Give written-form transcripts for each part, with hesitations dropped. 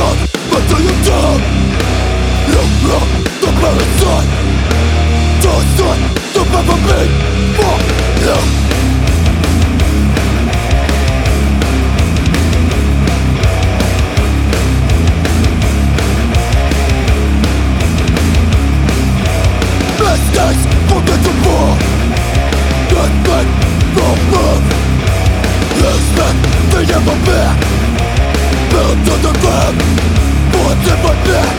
until you're down. You are the parasite. Suicide to never be for you. Mistakes forgettable. Respect from love. Expect the ever back. Built to the ground. What's in my neck?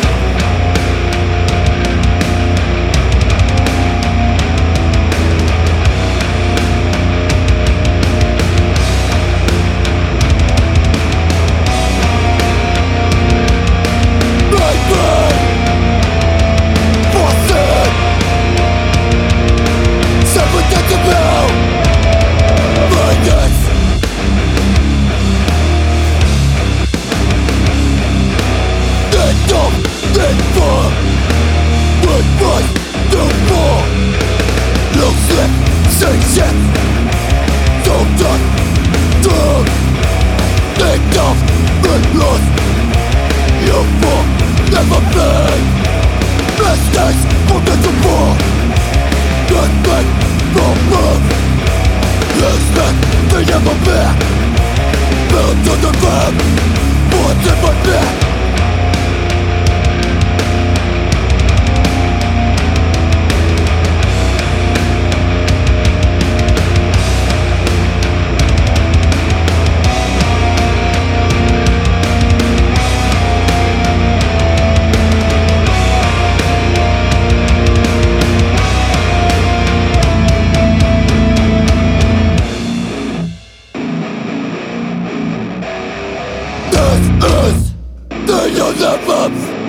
Never play. Mistakes forgettable. Respect from love. Expect the ever back. Built to the ground. What's in my neck? This is the universe.